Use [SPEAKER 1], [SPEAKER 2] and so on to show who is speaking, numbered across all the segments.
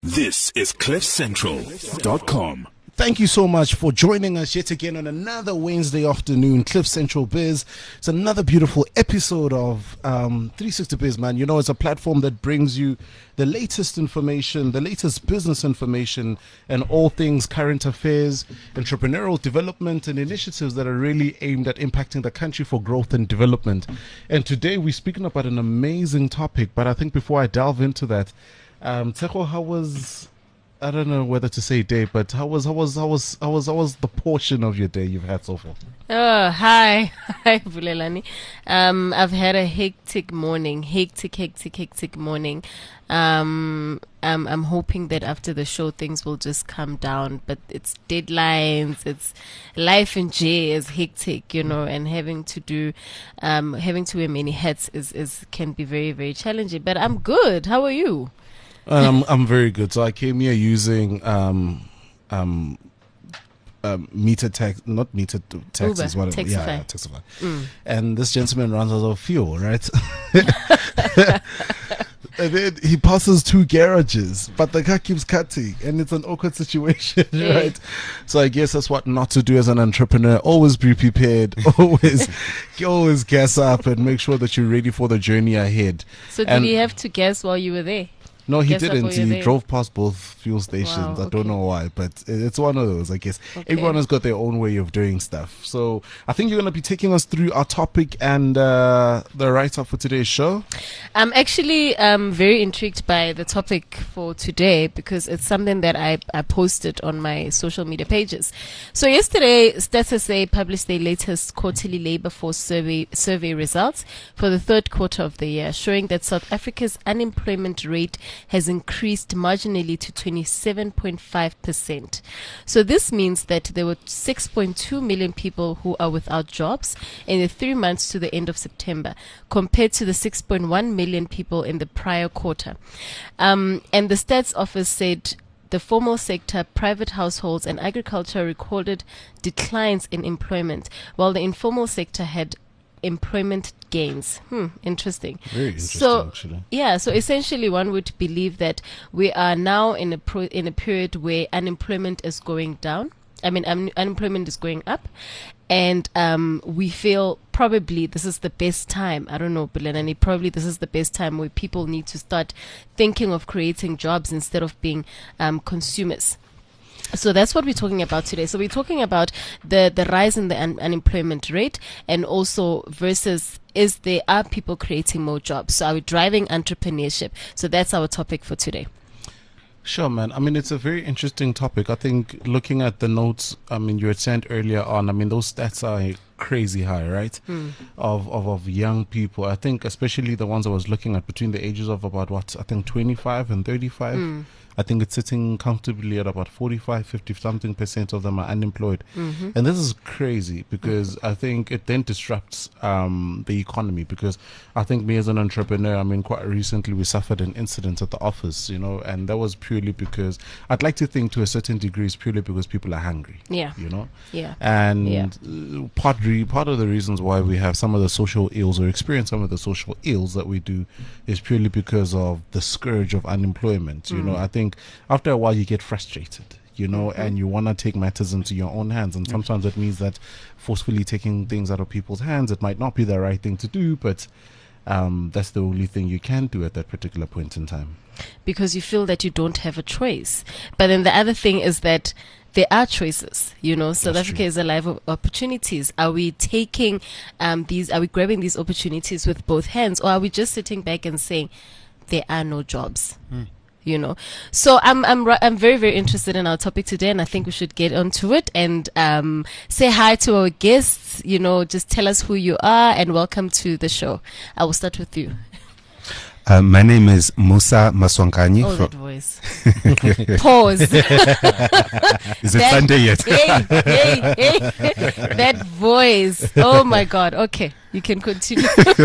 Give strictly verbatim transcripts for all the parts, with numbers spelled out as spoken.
[SPEAKER 1] This is cliff central dot com.
[SPEAKER 2] Thank you so much for joining us yet again on another Wednesday afternoon, Cliff Central Biz. It's another beautiful episode of um, three sixty Biz, man. You know, it's a platform that brings you the latest information, the latest business information, and all things current affairs, entrepreneurial development, and initiatives that are really aimed at impacting the country for growth and development. And today we're speaking about an amazing topic, but I think before I delve into that, um, Teko, how was... I don't know whether to say day, but how was how was how was how was how was the portion of your day you've had so far?
[SPEAKER 3] Oh, hi, hi, Vulelani. Um, I've had a hectic morning, hectic, hectic, hectic morning. Um, I'm I'm hoping that after the show things will just calm down. But it's deadlines, it's life in J is hectic, you know, and having to do, um, having to wear many hats is is can be very very challenging. But I'm good. How are you?
[SPEAKER 2] Um, I'm very good. So I came here using um, um, um, meter tax, not meter t- taxis,
[SPEAKER 3] Uber,
[SPEAKER 2] whatever.
[SPEAKER 3] Taxify.
[SPEAKER 2] Yeah, yeah, Taxify.
[SPEAKER 3] Mm.
[SPEAKER 2] And this gentleman runs out of fuel, right? And then he passes two garages, but the car keeps cutting, and it's an awkward situation,
[SPEAKER 3] Yeah.
[SPEAKER 2] right? So I guess that's what not to do as an entrepreneur. Always be prepared. Always, always gas up and make sure that you're ready for the journey ahead.
[SPEAKER 3] So did
[SPEAKER 2] And-
[SPEAKER 3] you have to guess while you were there?
[SPEAKER 2] No, he
[SPEAKER 3] Guess up
[SPEAKER 2] didn't.
[SPEAKER 3] while you're
[SPEAKER 2] He
[SPEAKER 3] there.
[SPEAKER 2] drove past both fuel stations.
[SPEAKER 3] Wow,
[SPEAKER 2] I don't
[SPEAKER 3] okay.
[SPEAKER 2] know why, but it's one of those, I guess.
[SPEAKER 3] Okay.
[SPEAKER 2] Everyone has got their own way of doing stuff. So I think you're going to be taking us through our topic and uh, the write-up for today's show.
[SPEAKER 3] I'm actually um, very intrigued by the topic for today because it's something that I, I posted on my social media pages. So yesterday, Stats S A published their latest quarterly labor force survey survey results for the third quarter of the year, showing that South Africa's unemployment rate has increased marginally to twenty-seven point five percent. So this means that there were six point two million people who are without jobs in the three months to the end of September, compared to the six point one million people in the prior quarter. Um, and the stats office said the formal sector, private households, and agriculture recorded declines in employment, while the informal sector had employment gains. Hmm, interesting.
[SPEAKER 2] Very interesting,
[SPEAKER 3] so,
[SPEAKER 2] actually.
[SPEAKER 3] Yeah, so essentially one would believe that we are now in a pro- in a period where unemployment is going down. I mean, um, unemployment is going up, and um, we feel probably this is the best time. I don't know, Belenani, probably this is the best time where people need to start thinking of creating jobs instead of being um, consumers. So that's what we're talking about today. So we're talking about the, the rise in the un- unemployment rate, and also versus is there are people creating more jobs. So are we driving entrepreneurship? So that's our topic for today.
[SPEAKER 2] Sure, man. I mean, it's a very interesting topic. I think looking at the notes, I mean, you had sent earlier on, I mean, those stats are crazy high, right?
[SPEAKER 3] Mm.
[SPEAKER 2] Of, of of young people. I think especially the ones I was looking at between the ages of about, what, I think twenty-five and thirty-five.
[SPEAKER 3] Mm.
[SPEAKER 2] I think it's sitting comfortably at about forty-five, fifty something percent of them are unemployed.
[SPEAKER 3] Mm-hmm.
[SPEAKER 2] And this is crazy because I think it then disrupts um, the economy, because I think me as an entrepreneur, I mean, quite recently we suffered an incident at the office, you know, and that was purely because I'd like to think to a certain degree it's purely because people are hungry.
[SPEAKER 3] Yeah.
[SPEAKER 2] You know?
[SPEAKER 3] Yeah.
[SPEAKER 2] And
[SPEAKER 3] Yeah.
[SPEAKER 2] uh, part, re- part of the reasons why we have some of the social ills or experience some of the social ills that we do is purely because of the scourge of unemployment. You know, I think after a while you get frustrated, you know,
[SPEAKER 3] Mm-hmm.
[SPEAKER 2] and you want to take matters into your own hands. And sometimes it means that forcefully taking things out of people's hands, it might not be the right thing to do, but um, that's the only thing you can do at that particular point in time.
[SPEAKER 3] Because you feel that you don't have a choice. But then the other thing is that there are choices, you know. South
[SPEAKER 2] That's
[SPEAKER 3] Africa
[SPEAKER 2] true.
[SPEAKER 3] is a life of opportunities. Are we taking um, these, are we grabbing these opportunities with both hands, or are we just sitting back and saying there are no jobs? You know, so I'm I'm ri- I'm very very interested in our topic today, and I think we should get onto it and um, say hi to our guests. You know, just tell us who you are and welcome to the show. I will start with you.
[SPEAKER 4] Uh, my name is Musa Maswanganyi.
[SPEAKER 3] Oh,
[SPEAKER 4] from-
[SPEAKER 3] that voice. Pause.
[SPEAKER 4] Is it
[SPEAKER 3] That-
[SPEAKER 4] Sunday yet?
[SPEAKER 3] Hey, hey, hey. That voice. Oh my God. Okay, you can continue.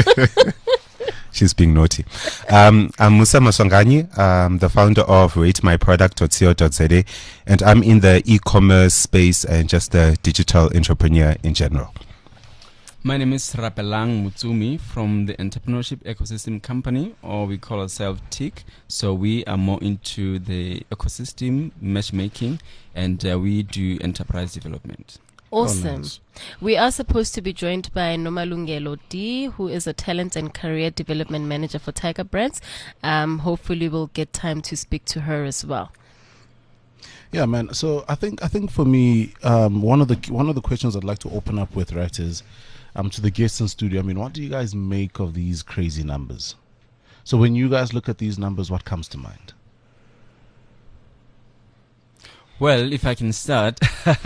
[SPEAKER 4] She's being naughty. Um, I'm Musa Maswanganyi. I'm the founder of rate my product dot co dot za, and I'm in the e-commerce space and just a digital entrepreneur in general.
[SPEAKER 5] My name is Rapelang Mutsumi from the Entrepreneurship Ecosystem Company, or we call ourselves T I C. So we are more into the ecosystem matchmaking, and uh, we do enterprise development.
[SPEAKER 3] Awesome.
[SPEAKER 2] Oh, nice.
[SPEAKER 3] We are supposed to be joined by Nomalungelo D, who is a talent and career development manager for Tiger Brands. Um, hopefully we'll get time to speak to her as well.
[SPEAKER 2] Yeah, man. So I think I think for me, um, one of the one of the questions I'd like to open up with, right, is um, to the guests in studio. I mean, what do you guys make of these crazy numbers? So when you guys look at these numbers, what comes to mind?
[SPEAKER 5] Well, if I can start,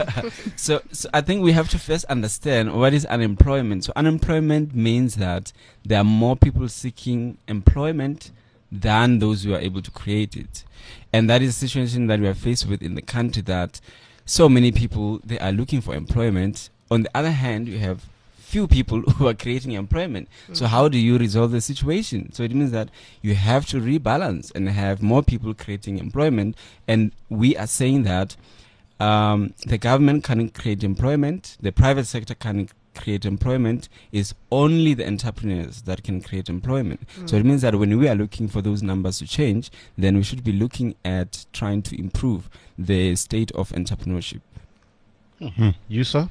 [SPEAKER 5] so, so I think we have to first understand what is unemployment. So unemployment means that there are more people seeking employment than those who are able to create it. And that is a situation that we are faced with in the country, that so many people, they are looking for employment. On the other hand, you have few people who are creating employment. Mm-hmm. So how do you resolve the situation? So it means that you have to rebalance and have more people creating employment. And we are saying that um, the government can't create employment, the private sector can't create employment, is only the entrepreneurs that can create employment. Mm. So it means that when we are looking for those numbers to change, then we should be looking at trying to improve the state of entrepreneurship.
[SPEAKER 2] Mm-hmm. You, sir?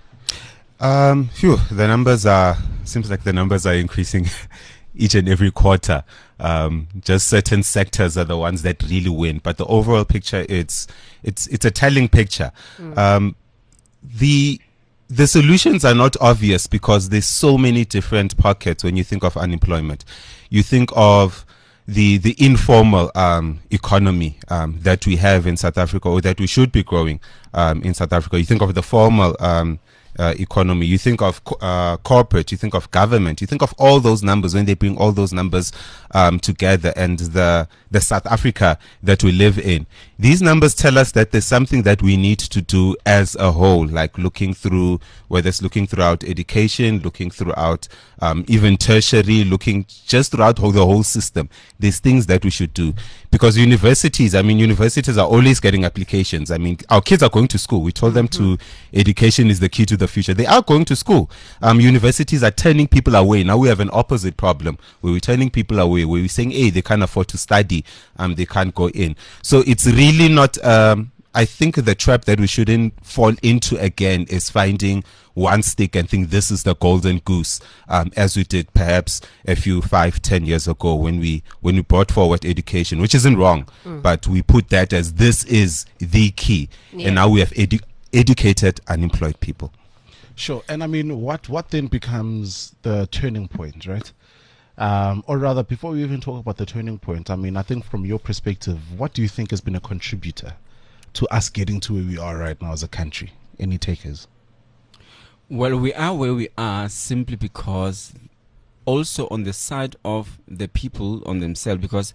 [SPEAKER 4] Um, phew, the numbers are, seems like the numbers are increasing each and every quarter. Um, just certain sectors are the ones that really win, but the overall picture, it's, it's, it's a telling picture. Mm. Um, the, the solutions are not obvious because there's so many different pockets when you think of unemployment. You think of the, the informal, um, economy, um, that we have in South Africa, or that we should be growing, um, in South Africa. You think of the formal, um, Uh, economy, you think of co- uh, corporate, you think of government, you think of all those numbers when they bring all those numbers um, together, and the the South Africa that we live in. These numbers tell us that there's something that we need to do as a whole, like looking through, whether it's looking throughout education, looking throughout um, even tertiary, looking just throughout whole, the whole system. There's things that we should do, because universities, I mean, universities are always getting applications. I mean, our kids are going to school. We told them mm-hmm. to education is the key to the future. They are going to school. Um, universities are turning people away. Now we have an opposite problem where we're turning people away, where we're saying, hey, they can't afford to study, um, they can't go in. So it's really not, um, I think the trap that we shouldn't fall into again is finding one stick and think this is the golden goose, um, as we did perhaps a few five, ten years ago when we when we brought forward education, which isn't wrong, mm. but we put that as this is the key, yeah. And now we have edu- educated unemployed people.
[SPEAKER 2] Sure. And I mean, what what then becomes the turning point, right? Um, or rather, before we even talk about the turning point, I mean, I think from your perspective, what do you think has been a contributor to us getting to where we are right now as a country? Any takers?
[SPEAKER 5] Well, we are where we are simply because also on the side of the people on themselves, because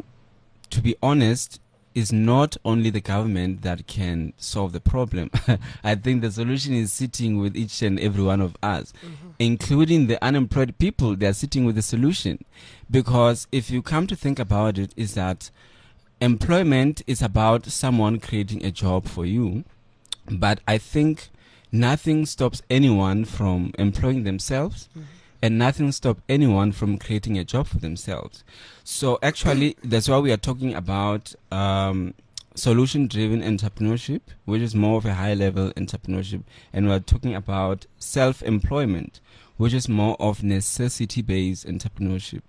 [SPEAKER 5] to be honest, it's not only the government that can solve the problem. I think the solution is sitting with each and every one of us, mm-hmm. including the unemployed people. They are sitting with the solution, because if you come to think about it, is that employment is about someone creating a job for you, but I think nothing stops anyone from employing themselves, mm-hmm. and nothing stops anyone from creating a job for themselves. So actually, that's why we are talking about um, solution-driven entrepreneurship, which is more of a high-level entrepreneurship, and we are talking about self-employment, which is more of necessity-based entrepreneurship.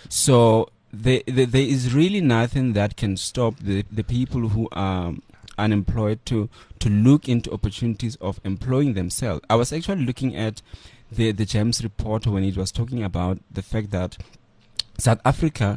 [SPEAKER 5] So the, the, there is really nothing that can stop the, the people who are unemployed to to look into opportunities of employing themselves. I was actually looking at the the GEMS report when it was talking about the fact that South Africa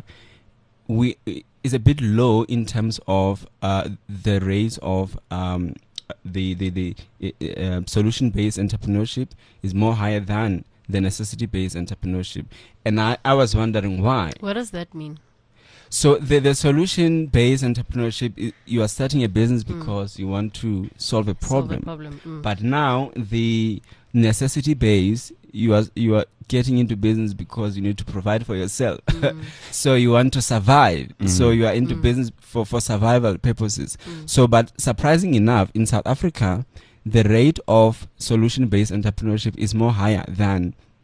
[SPEAKER 5] we is a bit low in terms of uh, the rates of um, the the the uh, solution based entrepreneurship is more higher than the necessity based entrepreneurship, and I, I was wondering why.
[SPEAKER 3] What does that mean?
[SPEAKER 5] So the, the solution-based entrepreneurship, I, you are starting a business because mm. you want to solve a problem.
[SPEAKER 3] Solve a problem. Mm.
[SPEAKER 5] But now the necessity-based, you are you are getting into business because you need to provide for yourself. Mm. So you want to survive. Mm. So you are into mm. business for, for survival purposes. Mm. So, but surprising enough, in South Africa, the rate of solution-based entrepreneurship is more higher than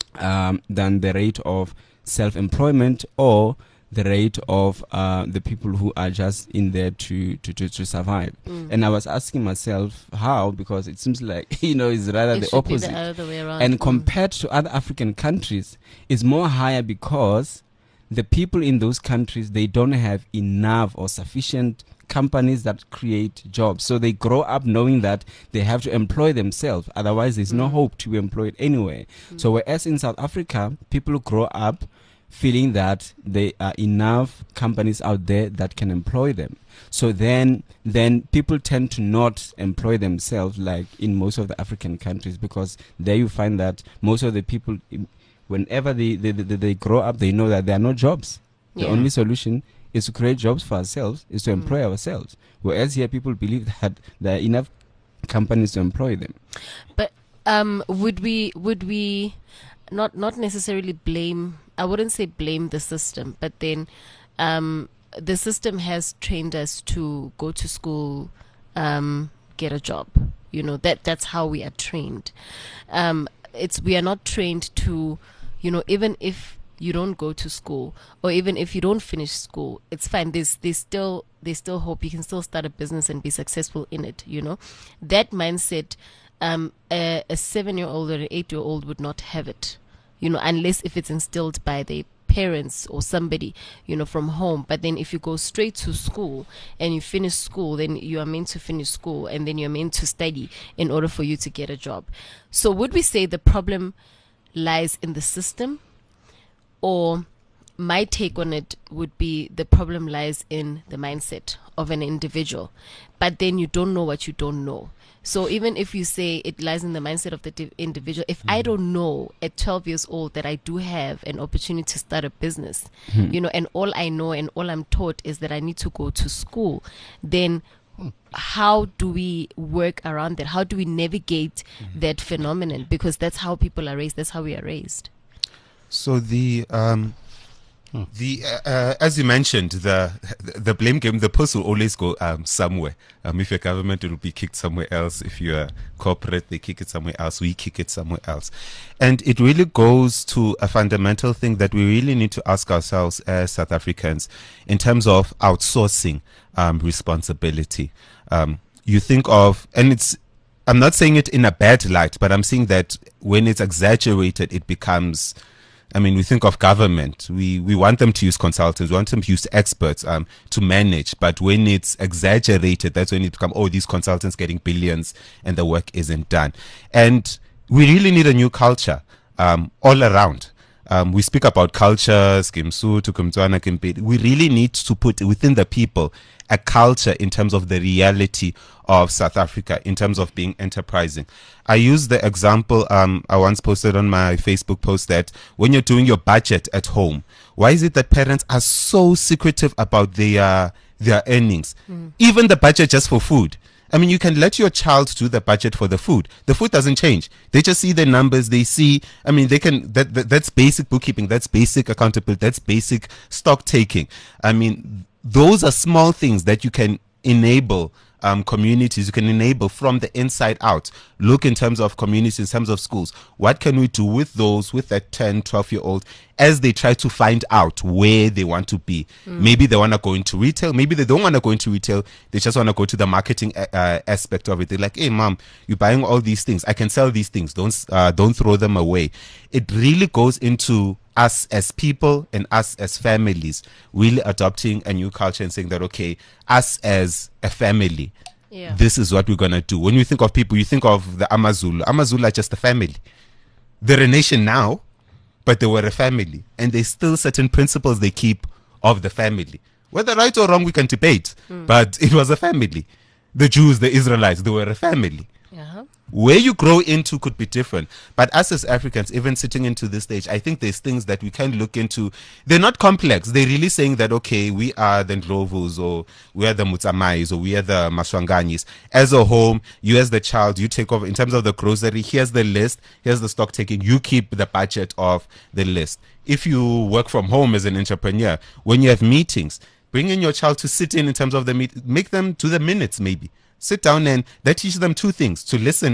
[SPEAKER 5] um, than the rate of self-employment or the rate of uh, the people who are just in there to to, to, to survive.
[SPEAKER 3] Mm.
[SPEAKER 5] And I was asking myself how, because it seems like, you know, it's rather
[SPEAKER 3] It
[SPEAKER 5] the
[SPEAKER 3] should be
[SPEAKER 5] opposite.
[SPEAKER 3] the other way around.
[SPEAKER 5] And
[SPEAKER 3] Mm.
[SPEAKER 5] compared to other African countries, it's more higher because the people in those countries, they don't have enough or sufficient companies that create jobs. So they grow up knowing that they have to employ themselves. Otherwise, there's no
[SPEAKER 3] Mm.
[SPEAKER 5] hope to be employed anyway. So whereas in South Africa, people grow up feeling that there are enough companies out there that can employ them. So then, then people tend to not employ themselves like in most of the African countries, because there you find that most of the people, im- whenever they, they, they, they grow up, they know that there are no jobs. The
[SPEAKER 3] Yeah.
[SPEAKER 5] only solution is to create jobs for ourselves, is to
[SPEAKER 3] Mm.
[SPEAKER 5] employ ourselves. Whereas here people believe that there are enough companies to employ them.
[SPEAKER 3] But um, would we would we not not necessarily blame? I wouldn't say blame the system, but then um, the system has trained us to go to school, um, get a job. You know that that's how we are trained. Um, it's we are not trained to, you know, even if you don't go to school or even if you don't finish school, it's fine. There's there's still there's still hope. You can still start a business and be successful in it. You know, that mindset. Um, a, a seven-year-old or an eight-year-old would not have it, you know, unless if it's instilled by their parents or somebody, you know, from home. But then if you go straight to school and you finish school, then you are meant to finish school and then you're meant to study in order for you to get a job. So would we say the problem lies in the system, or my take on it would be the problem lies in the mindset of an individual, but then you don't know what you don't know. So even if you say it lies in the mindset of the di- individual, if I don't know at twelve years old that I do have an opportunity to start a business, you know, and all I know and all I'm taught is that I need to go to school, then how do we work around that? How do we navigate that phenomenon? Because that's how people are raised. That's how we are raised.
[SPEAKER 4] So the um, the uh, uh, as you mentioned, the the blame game, the post will always go um, somewhere. Um, if you're government, it will be kicked somewhere else. If you're corporate, they kick it somewhere else. We kick it somewhere else, and it really goes to a fundamental thing that we really need to ask ourselves as South Africans in terms of outsourcing um, responsibility. Um, you think of, and it's. I'm not saying it in a bad light, but I'm saying that when it's exaggerated, it becomes. I mean, we think of government. We we want them to use consultants. We want them to use experts um, to manage. But when it's exaggerated, that's when it becomes, oh, these consultants getting billions and the work isn't done. And we really need a new culture um, all around. Um, we speak about culture, Skimsu, Tukumtswana, Kimpedi. We really need to put within the people a culture in terms of the reality of South Africa, in terms of being enterprising. I use the example um, I once posted on my Facebook post that when you're doing your budget at home, why is it that parents are so secretive about their their earnings? Mm. Even the budget just for food. I mean, you can let your child do the budget for the food. The food doesn't change. They just see the numbers. They see, I mean, they can, that, that that's basic bookkeeping. That's basic accountability. That's basic stock taking. I mean, those are small things that you can enable um, communities. You can enable from the inside out. Look in terms of communities, in terms of schools. What can we do with those, with that ten, twelve year old as they try to find out where they want to be? Mm. Maybe they want to go into retail. Maybe they don't want to go into retail. They just want to go to the marketing uh, aspect of it. They're like, hey, mom, you're buying all these things. I can sell these things. Don't, uh, don't throw them away. It really goes into us as people and us as families really adopting a new culture and saying that, okay, us as a family, yeah. this is what we're going to do. When you think of people, you think of the Amazulu. Amazulu are just a family. They're a nation now, but they were a family. And there's still certain principles they keep of the family. Whether right or wrong, we can debate. Mm. But it was a family. The Jews, the Israelites, they were a family.
[SPEAKER 3] Uh-huh.
[SPEAKER 4] Where you grow into could be different. But us as Africans, even sitting into this stage, I think there's things that we can look into. They're not complex. They're really saying that, okay, we are the Ndlovus, or we are the Mutsamais, or we are the Maswanganyis. As a home, you as the child, you take over. In terms of the grocery, here's the list. Here's the stock taking. You keep the budget of the list. If you work from home as an entrepreneur, when you have meetings, bring in your child to sit in in terms of the meet. Make them do the minutes maybe. Sit down and that teaches them two things: to listen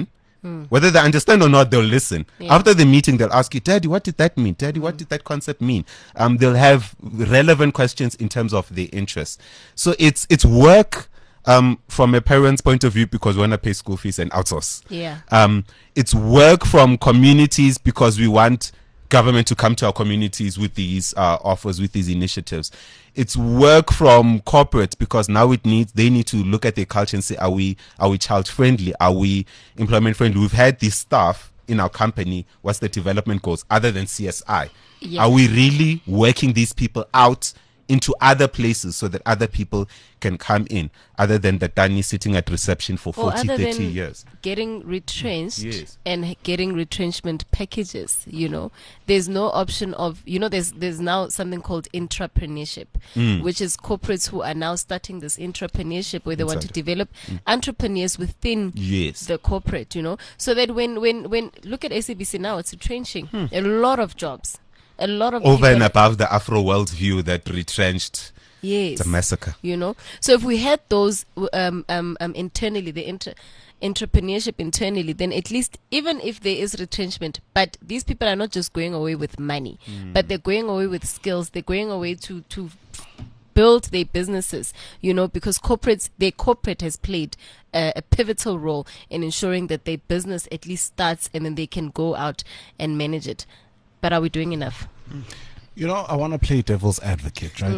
[SPEAKER 4] Whether they understand or not, they'll listen.
[SPEAKER 3] Yeah.
[SPEAKER 4] After the meeting, they'll ask you, Daddy, what did that mean? Daddy, what did that concept mean? Um, they'll have relevant questions in terms of their interests. So it's it's work um, from a parent's point of view because we want to pay school fees and outsource.
[SPEAKER 3] Yeah.
[SPEAKER 4] Um, it's work from communities because we want government to come to our communities with these uh, offers, with these initiatives. It's work from corporate because now it needs they need to look at their culture and say, are we are we child friendly? Are we employment friendly? We've had this staff in our company. What's the development goals other than C S I?
[SPEAKER 3] Yeah.
[SPEAKER 4] Are we really working these people out into other places so that other people can come in, other than the Dani sitting at reception for
[SPEAKER 3] Or
[SPEAKER 4] forty,
[SPEAKER 3] other
[SPEAKER 4] thirty
[SPEAKER 3] than
[SPEAKER 4] years?
[SPEAKER 3] getting retrenched
[SPEAKER 4] Yes.
[SPEAKER 3] and h- getting retrenchment packages, you know, there's no option of, you know, there's there's now something called intrapreneurship,
[SPEAKER 4] Mm.
[SPEAKER 3] which is corporates who are now starting this intrapreneurship where they want to
[SPEAKER 4] Inside.
[SPEAKER 3] develop entrepreneurs within
[SPEAKER 4] Yes.
[SPEAKER 3] the corporate, you know, so that when when when look at S A B C now, it's retrenching
[SPEAKER 4] Hmm.
[SPEAKER 3] a lot of jobs, a lot of
[SPEAKER 4] Over and
[SPEAKER 3] people-
[SPEAKER 4] above the Afro world view that retrenched.
[SPEAKER 3] yes,
[SPEAKER 4] It's a massacre.
[SPEAKER 3] you know. So if we had those w- um, um, um, internally, the inter- entrepreneurship internally, then at least even if there is retrenchment, but these people are not just going away with money, but they're going away with skills. They're going away to to build their businesses, you know, because corporates, their corporate has played a, a pivotal role in ensuring that their business at least starts and then they can go out and manage it. But are we doing enough?
[SPEAKER 2] You know, I want to play devil's advocate, right?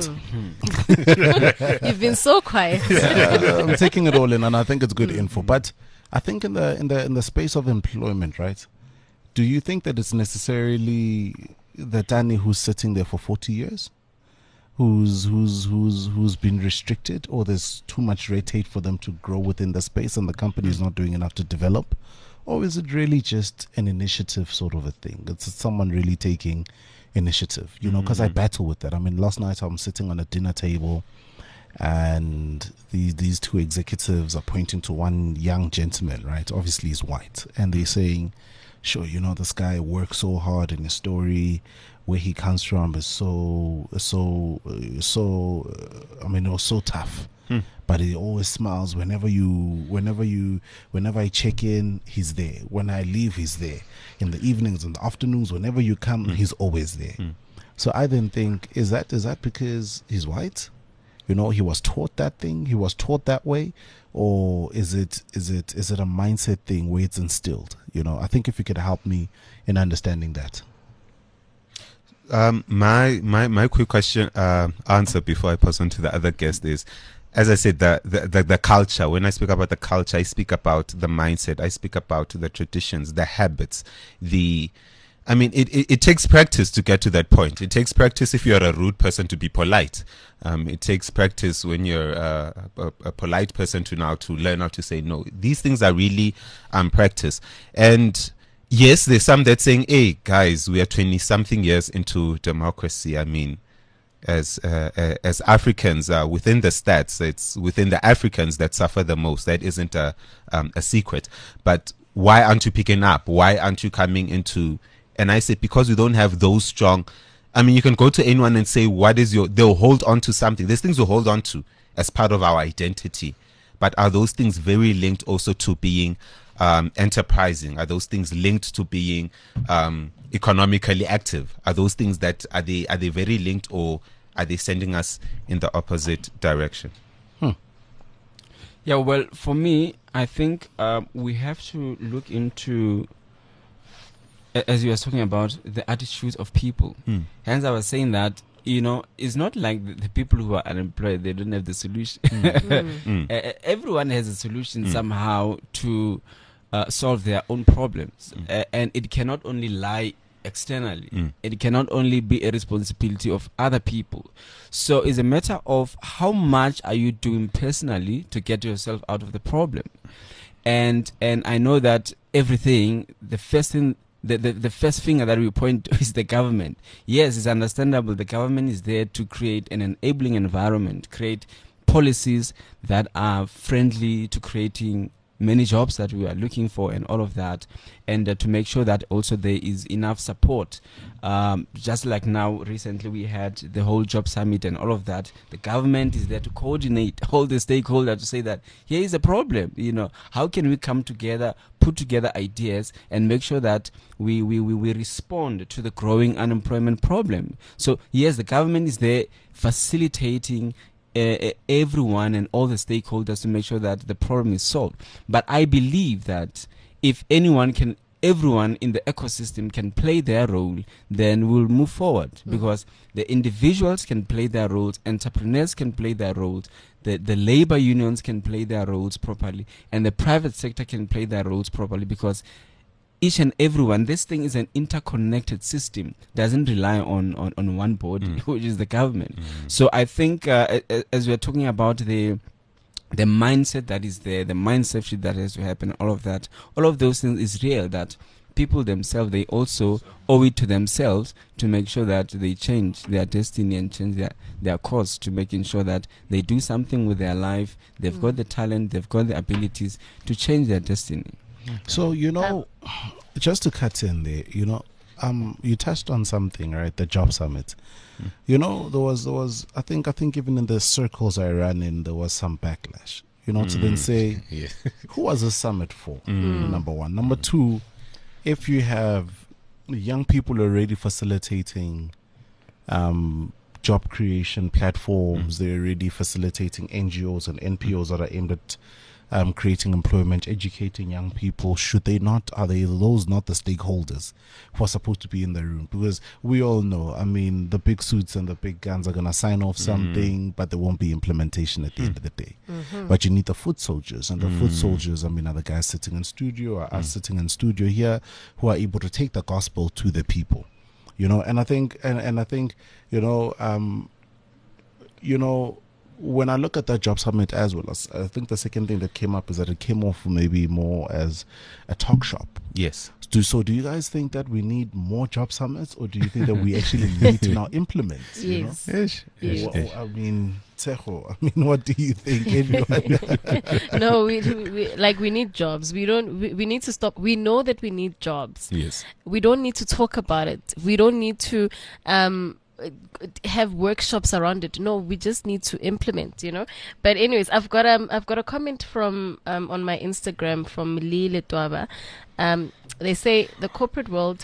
[SPEAKER 3] You've been so quiet.
[SPEAKER 2] Yeah, I'm taking it all in, and I think it's good info. But I think in the in the in the space of employment, right? Do you think that it's necessarily the Dani who's sitting there for forty years, who's who's who's who's been restricted, or there's too much red tape for them to grow within the space, and the company is not doing enough to develop, or is it really just an initiative sort of a thing? It's someone really taking initiative, you know, because I battle with that. I mean, last night I'm sitting on a dinner table and these these two executives are pointing to one young gentleman, right? Obviously he's white, and they're saying, sure, you know, this guy works so hard, and his story where he comes from is so so uh, so uh, I mean, it was so tough.
[SPEAKER 4] Hmm.
[SPEAKER 2] But he always smiles whenever you whenever you whenever I check in, he's there. When I leave, he's there. In the evenings and the afternoons, whenever you come,
[SPEAKER 4] Hmm.
[SPEAKER 2] he's always there.
[SPEAKER 4] Hmm.
[SPEAKER 2] So I then think, is that is that because he's white? You know, he was taught that thing, he was taught that way, or is it is it is it a mindset thing where it's instilled? You know, I think if you could help me in understanding that.
[SPEAKER 4] Um, my my my quick question uh, answer before I pass on to the other guest is, as I said, the, the the the culture. When I speak about the culture, I speak about the mindset. I speak about the traditions, the habits, the. I mean, it, it, it takes practice to get to that point. It takes practice if you're a rude person to be polite. Um, it takes practice when you're uh, a, a polite person to now to learn how to say no. These things are really um practice. And yes, there's some that saying, "Hey guys, we are twenty something years into democracy." I mean, as uh, uh, as Africans uh, within the stats, it's within the Africans that suffer the most. That isn't a um, a secret. But why aren't you picking up? Why aren't you coming into? And I say, because we don't have those strong. I mean, you can go to anyone and say, what is your, they'll hold on to something. There's things we hold on to as part of our identity. But are those things very linked also to being um, enterprising? Are those things linked to being um, economically active? Are those things that, are they, are they very linked, or are they sending us in the opposite direction?
[SPEAKER 5] Yeah, well, for me, I think um, we have to look into, a- as you were talking about, the attitudes of people.
[SPEAKER 4] Hmm.
[SPEAKER 5] Hence, I was saying that, you know, it's not like the, the people who are unemployed, they don't have the solution.
[SPEAKER 4] Mm.
[SPEAKER 5] Uh, everyone has a solution
[SPEAKER 4] Mm.
[SPEAKER 5] somehow to uh, solve their own problems.
[SPEAKER 4] Mm.
[SPEAKER 5] Uh, and it cannot only lie externally.
[SPEAKER 4] Mm.
[SPEAKER 5] It cannot only be a responsibility of other people. So it's a matter of how much are you doing personally to get yourself out of the problem. And and I know that everything, the first thing, the, the, the first finger that we point to is the government. Yes, it's understandable. The government is there to create an enabling environment, create policies that are friendly to creating many jobs that we are looking for and all of that, and uh, to make sure that also there is enough support. Um, just like now, recently we had the whole job summit and all of that. The government is there to coordinate all the stakeholders to say that here is a problem. You know, how can we come together, put together ideas, and make sure that we we, we, we respond to the growing unemployment problem. So yes, the government is there facilitating Uh, everyone and all the stakeholders to make sure that the problem is solved. But I believe that if anyone can, everyone in the ecosystem can play their role, then we'll move forward, mm. because the individuals can play their roles, entrepreneurs can play their roles, the, the labor unions can play their roles properly, and the private sector can play their roles properly, because each and everyone, this thing is an interconnected system, doesn't rely on, on, on one body, mm. which is the government. Mm. So I think uh, as we're talking about the the mindset that is there, the mindset shift that has to happen, all of that, all of those things is real, that people themselves, they also owe it to themselves to make sure that they change their destiny and change their, their course, to making sure that they do something with their life. They've mm. got the talent, they've got the abilities to change their destiny.
[SPEAKER 2] So, you know, um, just to cut in there, you know, um, you touched on something, right? The job summit. Mm. You know, there was, there was, I think, I think even in the circles I ran in, there was some backlash. You know, mm. to then say, yeah. who was the summit for? Mm. Number one. Number mm. two, if you have young people already facilitating um, job creation platforms, mm. they're already facilitating N G Os and N P Os that are aimed at Um, creating employment, educating young people. Should they not, are they those not the stakeholders who are supposed to be in the room? Because we all know, I mean, the big suits and the big guns are going to sign off something, mm. but there won't be implementation at the mm. end of the day. Mm-hmm. But you need the foot soldiers, and the mm. foot soldiers, I mean, are the guys sitting in studio, or us mm. sitting in studio here, who are able to take the gospel to the people, you know. And I think, and, and I think, you know, um, you know, when I look at that job summit as well, I think the second thing that came up is that it came off maybe more as a talk shop.
[SPEAKER 4] Yes.
[SPEAKER 2] Do, so do you guys think that we need more job summits, or do you think that we actually need to now implement?
[SPEAKER 3] Yes.
[SPEAKER 2] You know?
[SPEAKER 3] Yes.
[SPEAKER 2] yes. Well, I mean, Tseho, I mean, what do you think?
[SPEAKER 3] No, we, we like we need jobs. We don't. We, we need to stop. We know that we need jobs.
[SPEAKER 4] Yes.
[SPEAKER 3] We don't need to talk about it. We don't need to um have workshops around it. No, we just need to implement, you know. But anyways, I've got um I've got a comment from um on my Instagram from Lile Twaba. Um they say the corporate world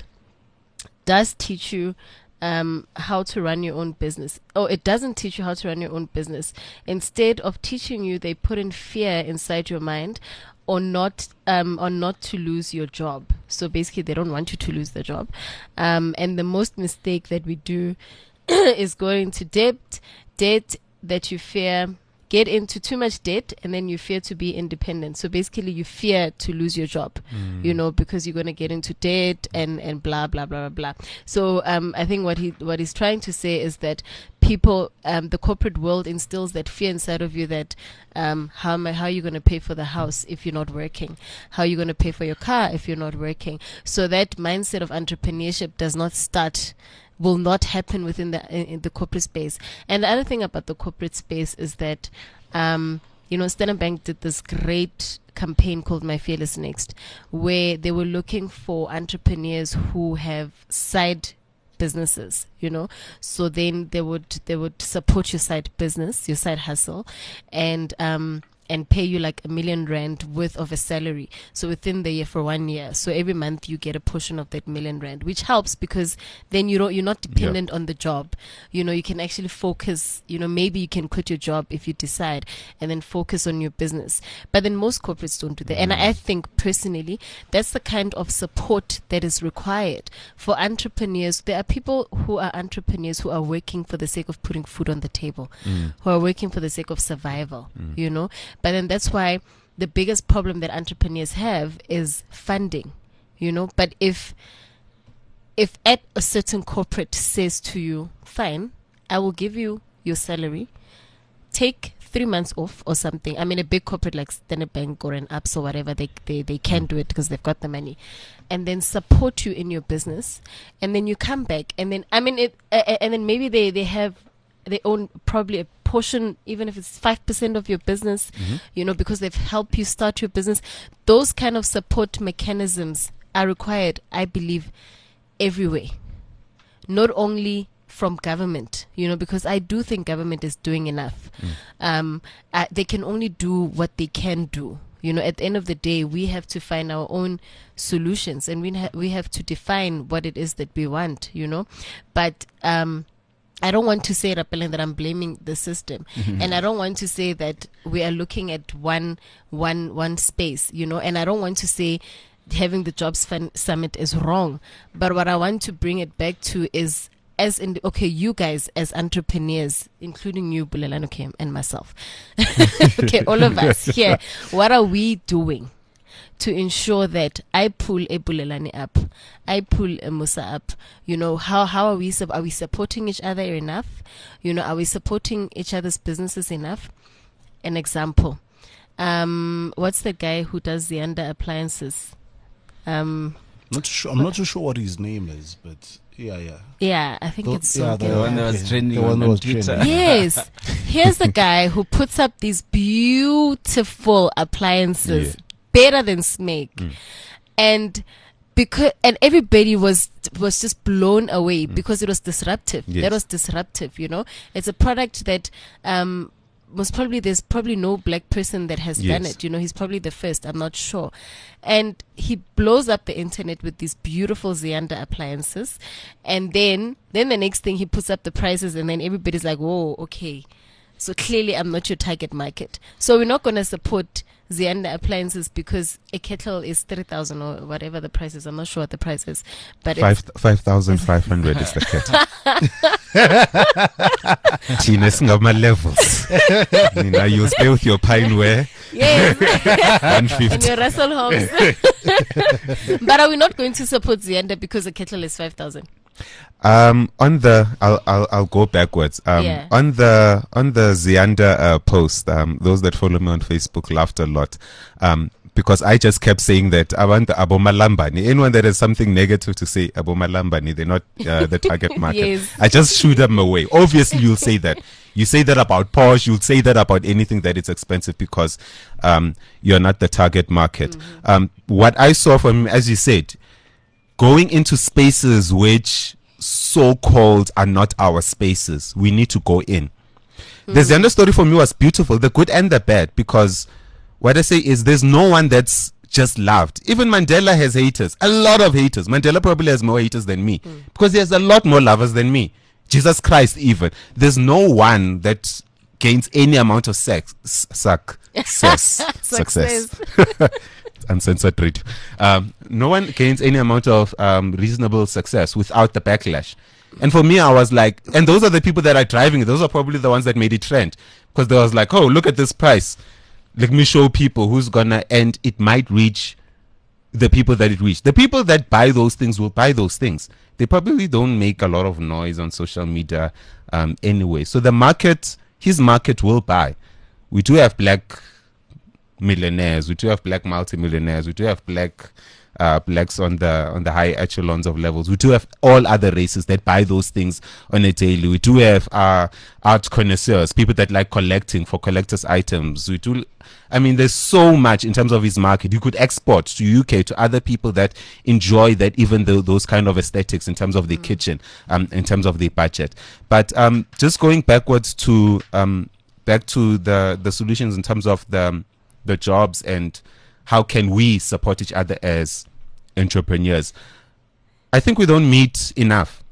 [SPEAKER 3] does teach you um how to run your own business. Oh, it doesn't teach you how to run your own business. Instead of teaching you, they put in fear inside your mind, or not um or not to lose your job. So basically they don't want you to lose the job. Um and the most mistake that we do is going into debt debt that you fear get into too much debt, and then you fear to be independent. So basically you fear to lose your job, mm. you know, because you're going to get into debt and and blah blah blah blah blah. So um I think what he what he's trying to say is that people, um the corporate world instills that fear inside of you, that um how am I, how are you going to pay for the house if you're not working? How are you going to pay for your car if you're not working? So that mindset of entrepreneurship does not start will not happen within the in, in the corporate space. And the other thing about the corporate space is that um you know, Standard Bank did this great campaign called My Fearless Next, where they were looking for entrepreneurs who have side businesses, you know. So then they would they would support your side business, your side hustle, and um and pay you like a million rand worth of a salary. So within the year, for one year. So every month you get a portion of that million rand, which helps because then you don't, you're not dependent yep. on the job. You know, you can actually focus, you know, maybe you can quit your job if you decide, and then focus on your business. But then most corporates don't do that. Mm. And I think personally, that's the kind of support that is required for entrepreneurs. There are people who are entrepreneurs who are working for the sake of putting food on the table, mm. who are working for the sake of survival, mm. you know. But then that's why the biggest problem that entrepreneurs have is funding, you know. But if if at a certain corporate says to you, fine, I will give you your salary, take three months off or something. I mean, a big corporate like Standard Bank or an Absa or whatever, they, they, they can do it because they've got the money, and then support you in your business. And then you come back, and then, I mean, it, uh, and then maybe they, they have, they own probably a portion, even if it's five percent of your business,
[SPEAKER 4] Mm-hmm.
[SPEAKER 3] you know, because they've helped you start your business. Those kind of support mechanisms are required, I believe, everywhere. Not only from government, you know, because I do think government is doing enough.
[SPEAKER 4] Mm.
[SPEAKER 3] Um, uh, they can only do what they can do. You know, at the end of the day, we have to find our own solutions, and we ha- we have to define what it is that we want, you know. But um, I don't want to say, Rapeleng, that I'm blaming the system, and I don't want to say that we are looking at one one one space, you know, and I don't want to say having the Jobs Fund Summit is wrong. But what I want to bring it back to is, as in, okay, you guys as entrepreneurs, including you, Bulelani, okay, and myself, okay, all of us here, what are we doing to ensure that I pull a Bulelani up, I pull a Musa up? You know, how how are we sub- are we supporting each other enough? You know, are we supporting each other's businesses enough? An example, um, what's the guy who does the under appliances? Um,
[SPEAKER 2] Not sure. I'm not too sure what his name is, but yeah, yeah.
[SPEAKER 3] yeah, I think
[SPEAKER 2] The-
[SPEAKER 3] it's
[SPEAKER 2] yeah,
[SPEAKER 3] so
[SPEAKER 2] the
[SPEAKER 5] The one that
[SPEAKER 2] Okay.
[SPEAKER 5] was trending
[SPEAKER 2] The one
[SPEAKER 5] on,
[SPEAKER 2] that
[SPEAKER 5] on
[SPEAKER 2] was
[SPEAKER 5] Twitter.
[SPEAKER 2] trending.
[SPEAKER 3] Yes. Here's the guy who puts up these beautiful appliances, better than Smeg. And because and everybody was was just blown away because it was disruptive.
[SPEAKER 4] Yes.
[SPEAKER 3] That was disruptive, you know. It's a product that um most probably there's probably no black person that has done
[SPEAKER 4] Yes.
[SPEAKER 3] it. You know, he's probably the first, I'm not sure. And he blows up the internet with these beautiful Zianda appliances. And then then the next thing, he puts up the prices, and then everybody's like, whoa, okay. So clearly I'm not your target market. So we're not going to support Zianda appliances because a kettle is thirty thousand or whatever the price is. I'm not sure what the price is. But
[SPEAKER 4] Five
[SPEAKER 3] it's,
[SPEAKER 4] five thousand five hundred is the kettle. Tina singama levels. You know, you stay with your pineware.
[SPEAKER 3] yes.
[SPEAKER 4] One
[SPEAKER 3] And
[SPEAKER 4] fifty.
[SPEAKER 3] your Russell Homes. But are we not going to support Zianda because a kettle is five thousand?
[SPEAKER 4] Um, on the, I'll, I'll, I'll go backwards. Um,
[SPEAKER 3] Yeah.
[SPEAKER 4] on the, on the Zianda uh, post, um, those that follow me on Facebook laughed a lot, um, because I just kept saying that I want Abomalambani. Anyone that has something negative to say Abomalambani, they're not uh, the target market.
[SPEAKER 3] Yes.
[SPEAKER 4] I just shoot them away. Obviously, you'll say that. You say that about Porsche. You'll say that about anything that is expensive because um, you're not the target market. Um, what I saw from, as you said, going into spaces which so-called are not our spaces, we need to go in. The Zianda story for me was beautiful, the good and the bad, because what I say is there's no one that's just loved. Even Mandela has haters, a lot of haters. Mandela probably has more haters than me because there's a lot more lovers than me. Jesus Christ, even. There's no one that gains any amount of sex, s- suck, success, success. Uncensored radio. Um, no one gains any amount of um, reasonable success without the backlash. And for me, I was like, and those are the people that are driving it. Those are probably the ones that made it trend, because they was like, oh, look at this price. Let me show people who's gonna, and it might reach the people that it reached. The people that buy those things will buy those things. They probably don't make a lot of noise on social media um, anyway. So the market, his market will buy. We do have black millionaires, we do have black multimillionaires, we do have black uh, blacks on the on the high echelons of levels. We do have all other races that buy those things on a daily. We do have uh, art connoisseurs, people that like collecting for collectors' items. We do. I mean, there's so much in terms of his market. You could export to U K to other people that enjoy that, even though those kind of aesthetics in terms of the kitchen, um, in terms of the budget. But um, just going backwards to um, back to the the solutions in terms of the the jobs and how can we support each other as entrepreneurs. I think we don't meet enough.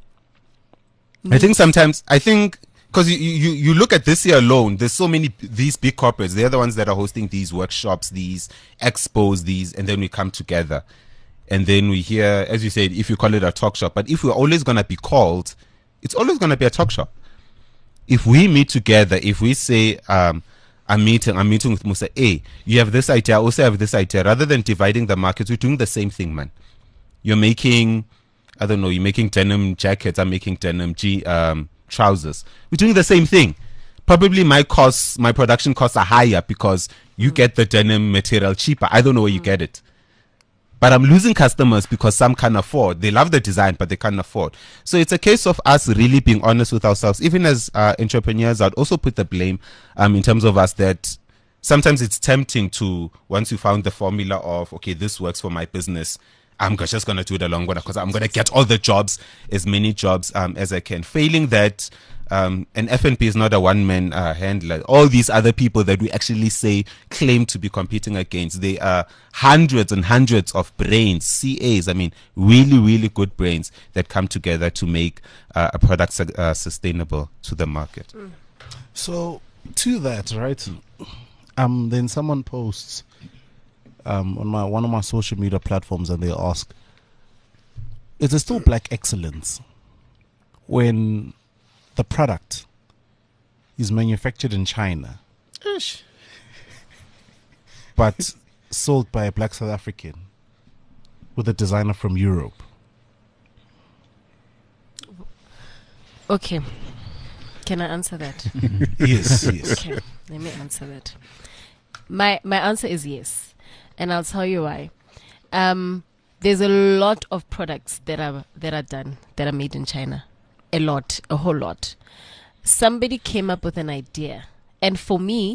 [SPEAKER 4] I think sometimes, I think, because you, you, you look at this year alone, there's so many, these big corporates, they're the ones that are hosting these workshops, these expos, these, and then we come together. And then we hear, as you said, if you call it a talk shop, but if we're always going to be called, it's always going to be a talk shop. If we meet together, if we say, um, I'm meeting, I'm meeting with Musa, hey, you have this idea, I also have this idea. Rather than dividing the markets, we're doing the same thing, man. You're making, I don't know, you're making denim jackets, I'm making denim G, um, trousers. We're doing the same thing. Probably my costs, my production costs are higher because you get the denim material cheaper. I don't know where you get it. but I'm losing customers because some can't afford. They love the design, but they can't afford. So it's a case of us really being honest with ourselves. Even as uh, entrepreneurs, I'd also put the blame um, in terms of us that sometimes it's tempting to, once you found the formula of, okay, this works for my business, I'm go- just going to do it along with it because I'm going to get all the jobs, as many jobs um, as I can. Failing that, um, an F N B is not a one-man uh, handler. All these other people that we actually say claim to be competing against, they are hundreds and hundreds of brains, C As, I mean, really, really good brains that come together to make uh, a product su- uh, sustainable to the market.
[SPEAKER 2] So, to that, right? Um, then someone posts um, on my one of my social media platforms, and they ask, "Is it still black excellence when the product is manufactured in China, but sold by a black South African with a designer from Europe?"
[SPEAKER 3] Okay. Can I answer that?
[SPEAKER 2] Yes, yes.
[SPEAKER 3] Okay, let me answer that. My my answer is yes, and I'll tell you why. Um, there's a lot of products that are that are done that are made in China, a lot, a whole lot. Somebody came up with an idea, and for me,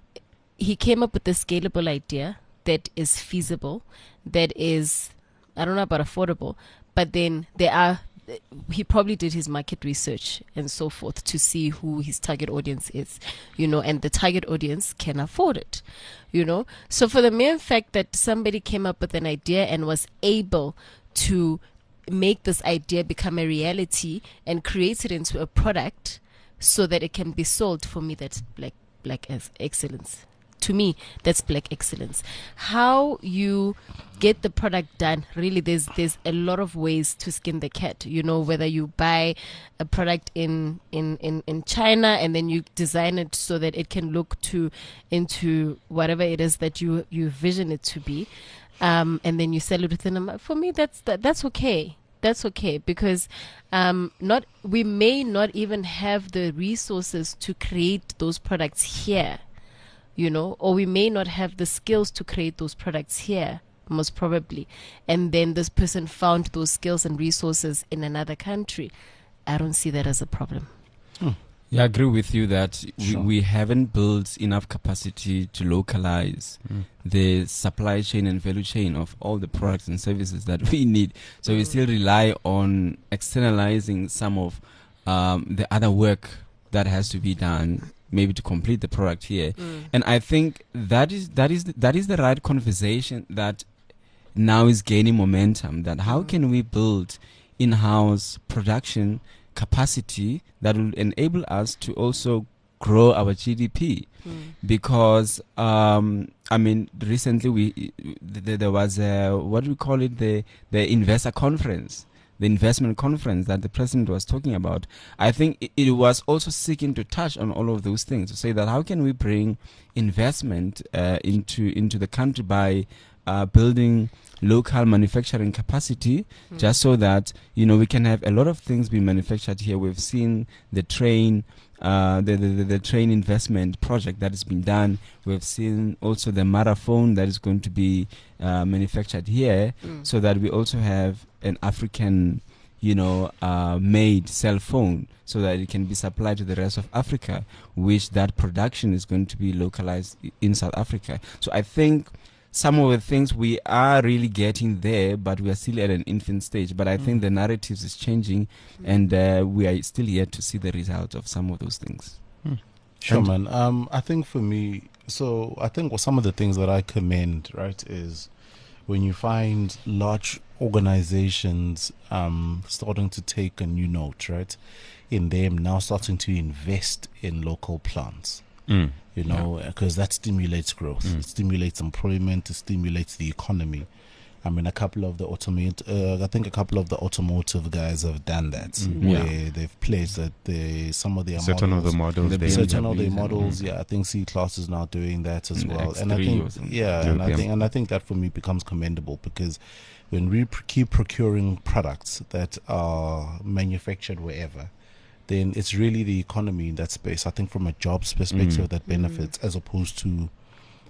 [SPEAKER 3] he came up with a scalable idea that is feasible, that is, I don't know about affordable, but then there are. He probably did his market research and so forth to see who his target audience is, you know, and the target audience can afford it, you know. So for the mere fact that somebody came up with an idea and was able to make this idea become a reality and create it into a product so that it can be sold, for me, that's black black ex- excellence. To me, that's black excellence. How you get the product done, really, there's there's a lot of ways to skin the cat. You know, whether you buy a product in, in, in, in China and then you design it so that it can look to into whatever it is that you, you vision it to be, um, and then you sell it within a month. For me, that's that, that's okay. That's okay, because um, not we may not even have the resources to create those products here. You know, or we may not have the skills to create those products here, most probably. And then this person found those skills and resources in another country. I don't see that as a problem.
[SPEAKER 2] Hmm.
[SPEAKER 5] Yeah, I agree with you that
[SPEAKER 2] Sure.
[SPEAKER 5] we, we haven't built enough capacity to localize
[SPEAKER 4] Mm.
[SPEAKER 5] the supply chain and value chain of all the products and services that we need. So we still rely on externalizing some of um, the other work that has to be done, maybe to complete the product here.
[SPEAKER 3] Mm.
[SPEAKER 5] And I think that is that is that is the right conversation that now is gaining momentum. That how can we build in-house production capacity that will enable us to also grow our G D P?
[SPEAKER 3] Mm.
[SPEAKER 5] Because um, I mean, recently we th- there was a, what do we call it, the the investor conference. The investment conference that the president was talking about. I think it, it was also seeking to touch on all of those things, to say that how can we bring investment uh, into into the country by uh, building local manufacturing capacity,
[SPEAKER 3] Mm.
[SPEAKER 5] just so that, you know, we can have a lot of things being manufactured here. We've seen the train, uh, the, the, the, the train investment project that has been done. We've seen also the marathon that is going to be uh, manufactured here,
[SPEAKER 3] Mm.
[SPEAKER 5] so that we also have an African, you know, uh, made cell phone, so that it can be supplied to the rest of Africa, which that production is going to be localized i- in South Africa. So I think some of the things we are really getting there, but we are still at an infant stage. But I think the narratives is changing, and uh, we are still yet to see the result of some of those things.
[SPEAKER 2] Sure,
[SPEAKER 4] And-
[SPEAKER 2] man. Um, I think for me, so I think what some of the things that I commend, right, is when you find large organizations um starting to take a new note, right, in them now starting to invest in local plants.
[SPEAKER 4] Mm.
[SPEAKER 2] You know, because that stimulates growth,
[SPEAKER 4] Mm.
[SPEAKER 2] it stimulates employment, it stimulates the economy. I mean, a couple of the automate, uh, I think a couple of the automotive guys have done that,
[SPEAKER 4] Mm.
[SPEAKER 2] where
[SPEAKER 5] Yeah.
[SPEAKER 2] they've placed that they some of their
[SPEAKER 4] Certain of
[SPEAKER 2] models,
[SPEAKER 4] the models
[SPEAKER 5] The
[SPEAKER 4] there.
[SPEAKER 5] B M W
[SPEAKER 2] certain of their
[SPEAKER 5] and-
[SPEAKER 2] models, yeah, I think C Class is now doing that as
[SPEAKER 5] And the
[SPEAKER 2] well, and I
[SPEAKER 5] X three
[SPEAKER 2] think,
[SPEAKER 5] or something.
[SPEAKER 2] yeah, and I
[SPEAKER 4] European.
[SPEAKER 2] think, and I think that for me becomes commendable, because when we pr- keep procuring products that are manufactured wherever, then it's really the economy in that space. I think from a jobs perspective
[SPEAKER 4] Mm.
[SPEAKER 2] that benefits, as opposed to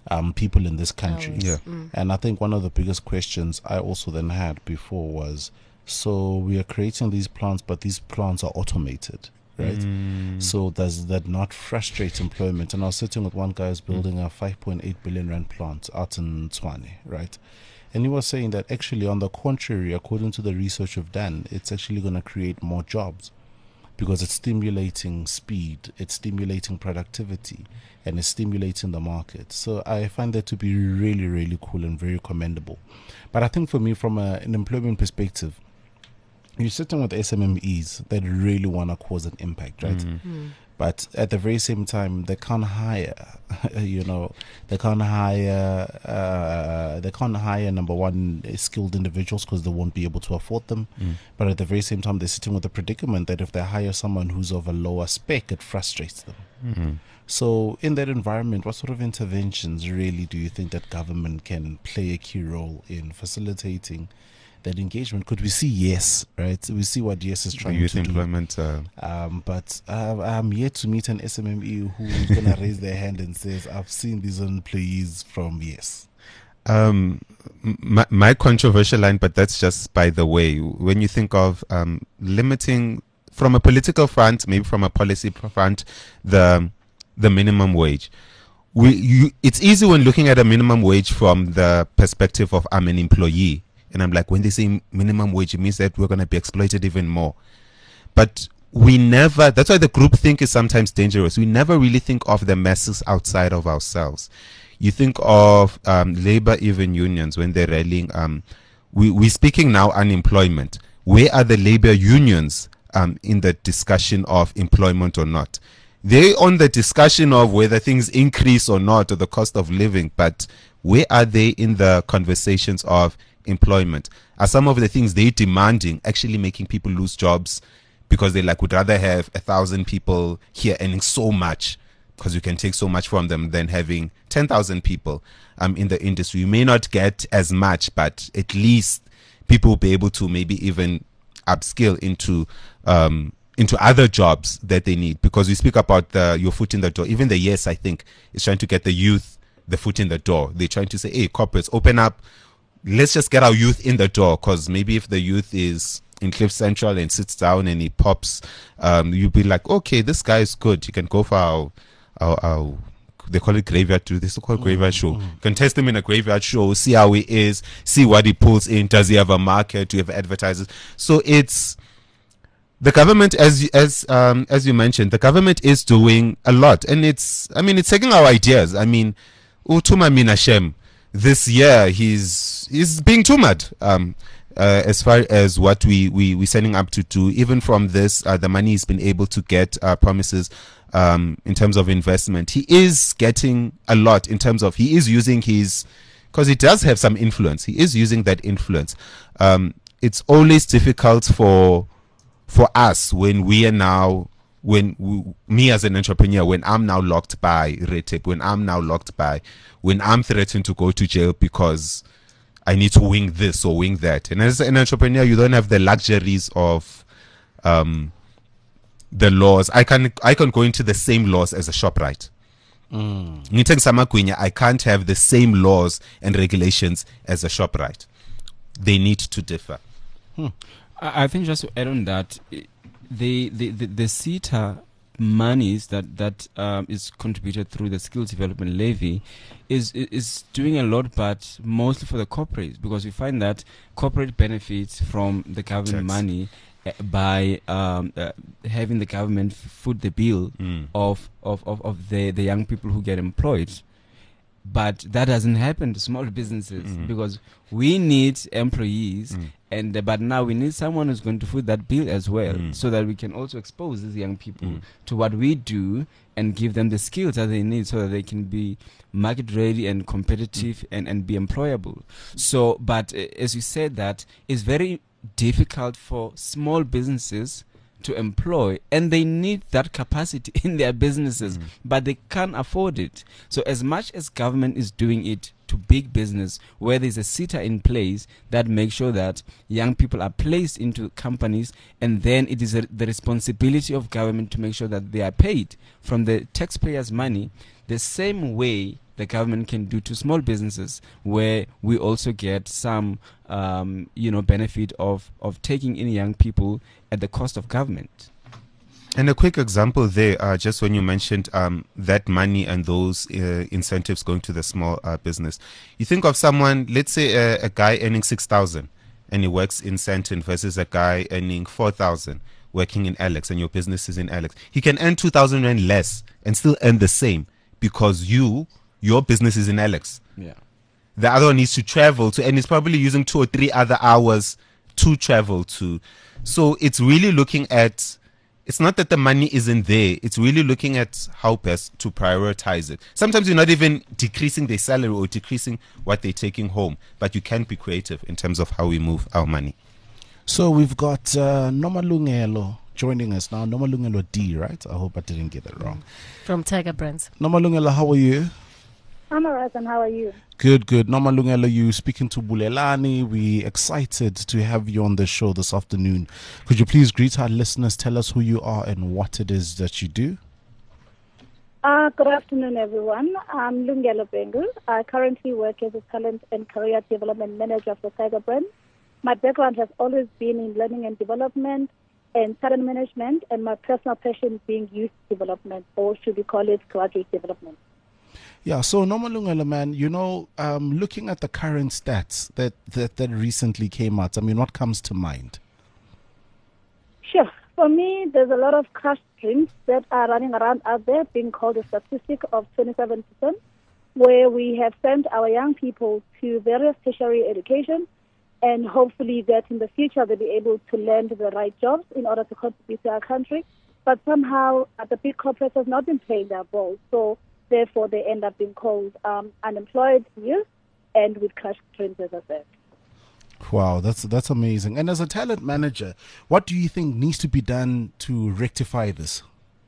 [SPEAKER 2] um, people in this country.
[SPEAKER 3] Hours.
[SPEAKER 4] Yeah.
[SPEAKER 3] Mm.
[SPEAKER 2] And I think one of the biggest questions I also then had before was, so we are creating these plants, but these plants are automated, right?
[SPEAKER 4] Mm.
[SPEAKER 2] So does that not frustrate employment? And I was sitting with one guy who's building a five point eight billion rand plant out in Tshwane, right? And he was saying that actually, on the contrary, according to the research we've done, it's actually going to create more jobs because it's stimulating speed, it's stimulating productivity, and it's stimulating the market. So I find that to be really, really cool and very commendable. But I think for me, from a, an employment perspective, you're sitting with S M M Es that really want to cause an impact, right?
[SPEAKER 3] Mm.
[SPEAKER 2] But at the very same time, they can't hire, you know, they can't hire, uh, they can't hire, number one, skilled individuals because they won't be able to afford them.
[SPEAKER 4] Mm.
[SPEAKER 2] But at the very same time, they're sitting with the predicament that if they hire someone who's of a lower spec, it frustrates them.
[SPEAKER 4] Mm-hmm.
[SPEAKER 2] So in that environment, what sort of interventions really do you think that government can play a key role in facilitating that engagement? Could we see yes, right? We see what yes is trying
[SPEAKER 4] Youth
[SPEAKER 2] to do.
[SPEAKER 4] employment. Uh,
[SPEAKER 2] Um, but uh, I'm yet to meet an S M M E who's going to raise their hand and says, I've seen these employees from yes.
[SPEAKER 4] Um, my, my controversial line, but that's just by the way. When you think of um, limiting from a political front, maybe from a policy front, the the minimum wage. We you, it's easy when looking at a minimum wage from the perspective of I'm an employee, and I'm like, when they say minimum wage, it means that we're going to be exploited even more. But we never. That's why the group think is sometimes dangerous. We never really think of the masses outside of ourselves. You think of um, labor, even unions, when they're rallying. Um, we, we're speaking now unemployment. Where are the labor unions um, in the discussion of employment or not? They're on the discussion of whether things increase or not, or the cost of living. But where are they in the conversations of employment? Are some of the things they're demanding actually making people lose jobs because they like would rather have a thousand people here earning so much, because you can take so much from them, than having ten thousand people um, in the industry. You may not get as much, but at least people will be able to maybe even upskill into um, into other jobs that they need. Because we speak about the, your foot in the door. Even the Yes, I think, is trying to get the youth the foot in the door. They're trying to say, hey, corporates, open up. Let's just get our youth in the door. Because maybe if the youth is in Cliff Central and sits down and he pops, um, you'll be like, okay, this guy is good. You can go for our, our, our they call it graveyard too. This is called graveyard show. You can test him in a graveyard show, see how he is, see what he pulls in. Does he have a market? Do you have advertisers? So it's the government, as as um as you mentioned, the government is doing a lot, and it's I mean it's taking our ideas. I mean, Utuma Minashem, this year he's he's being tumored. Um, Uh, as far as what we, we, we're setting up to do, even from this, uh, the money he's been able to get, uh, promises um, in terms of investment. He is getting a lot in terms of, he is using his, because he does have some influence. He is using that influence. Um, it's always difficult for for us when we are now, when we, me as an entrepreneur, when I'm now locked by red tape, when I'm now locked by, when I'm threatened to go to jail because I need to wing this or wing that. And as an entrepreneur, you don't have the luxuries of um, the laws. I can I can go into the same laws as a ShopRite. Mm. I can't have the same laws and regulations as a ShopRite. They need to differ.
[SPEAKER 5] Hmm. I, I think just to add on that, the the the, the SETA monies that that um, is contributed through the skills development levy is is doing a lot, but mostly for the corporates, because we find that corporate benefits from the government
[SPEAKER 4] Tax.
[SPEAKER 5] money uh, by um, uh, having the government foot the bill
[SPEAKER 4] Mm.
[SPEAKER 5] of, of, of, of the, the young people who get employed. But that doesn't happen to small businesses
[SPEAKER 4] Mm.
[SPEAKER 5] because we need employees,
[SPEAKER 4] Mm.
[SPEAKER 5] and uh, but now we need someone who's going to foot that bill as well,
[SPEAKER 4] Mm.
[SPEAKER 5] so that we can also expose these young people
[SPEAKER 4] Mm.
[SPEAKER 5] to what we do and give them the skills that they need so that they can be market ready and competitive and, and be employable. So, but uh, as you said, that it's very difficult for small businesses to employ, and they need that capacity in their businesses,
[SPEAKER 4] Mm.
[SPEAKER 5] but they can't afford it. So as much as government is doing it to big business, where there's a SETA in place that makes sure that young people are placed into companies, and then it is a, the responsibility of government to make sure that they are paid from the taxpayers' money, the same way the government can do to small businesses, where we also get some, um, you know, benefit of, of taking in young people at the cost of government.
[SPEAKER 4] And a quick example there, uh, just when you mentioned um, that money and those uh, incentives going to the small uh, business. You think of someone, let's say a, a guy earning six thousand and he works in Sandton versus a guy earning four thousand working in Alex, and your business is in Alex. He can earn two thousand rand less and still earn the same because you, your business is in Alex.
[SPEAKER 5] Yeah.
[SPEAKER 4] The other one needs to travel to, and he's probably using two or three other hours to travel to. So it's really looking at, it's not that the money isn't there. It's really looking at how best to prioritize it. Sometimes you're not even decreasing their salary or decreasing what they're taking home, but you can be creative in terms of how we move our money.
[SPEAKER 2] So we've got uh, Nomalungelo joining us now. Nomalungelo D, right? I hope I didn't get it wrong.
[SPEAKER 3] From Tiger Brands.
[SPEAKER 2] Nomalungelo, how are you?
[SPEAKER 6] I'm alright, and how are you?
[SPEAKER 2] Good, good. Nomalungelo, you speaking to Bulelani. We're excited to have you on the show this afternoon. Could you please greet our listeners, tell us who you are and what it is that you do?
[SPEAKER 6] Uh, good afternoon, everyone. I'm Lungelo Bengu. I currently work as a talent and career development manager for Tiger Brands. My background has always been in learning and development and talent management, and my personal passion being youth development, or should we call it graduate development.
[SPEAKER 2] Yeah, so Nomalungelo, man, you know, um, looking at the current stats that, that, that recently came out, I mean, what comes to mind?
[SPEAKER 6] Sure. For me, there's a lot of crushed dreams that are running around out there, being called a statistic of twenty-seven percent, where we have sent our young people to various tertiary education, and hopefully that in the future they'll be able to land the right jobs in order to contribute to our country. But somehow uh, the big corporates have not been playing their role, so therefore they end up being called um, unemployed youth and with crushed dreams, as I said.
[SPEAKER 2] Wow, that's that's amazing. And as a talent manager, what do you think needs to be done to rectify this?